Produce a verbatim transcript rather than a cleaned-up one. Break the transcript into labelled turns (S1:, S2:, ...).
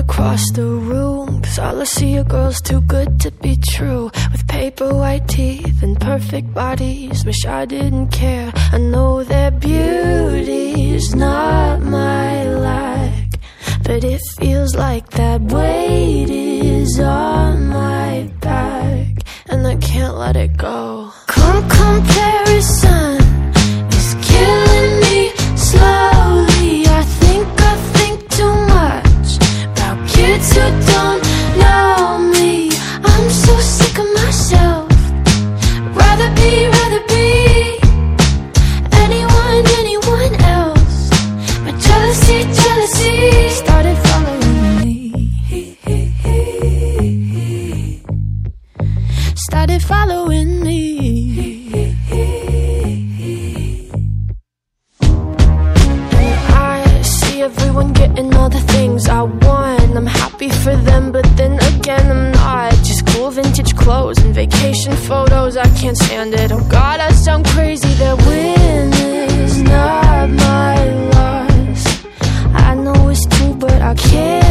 S1: across the room, 'cause all I see are girls too good to be true, with paper white teeth and perfect bodies. Wish I didn't care. I know their beauty's not my lack, but it feels like that weight is on my back, and I can't let it go. Come comparison is killing me slowly. I think I think too much about kids who don't know me. I'm so sick of myself. Rather be, rather be anyone, anyone else. But jealousy, jealousy started following me. Started following me. Everyone getting all the things I want. I'm happy for them, but then again I'm not. Just cool vintage clothes and vacation photos, I can't stand it. Oh God, I sound crazy. That win is not my loss. I know it's true, but I can't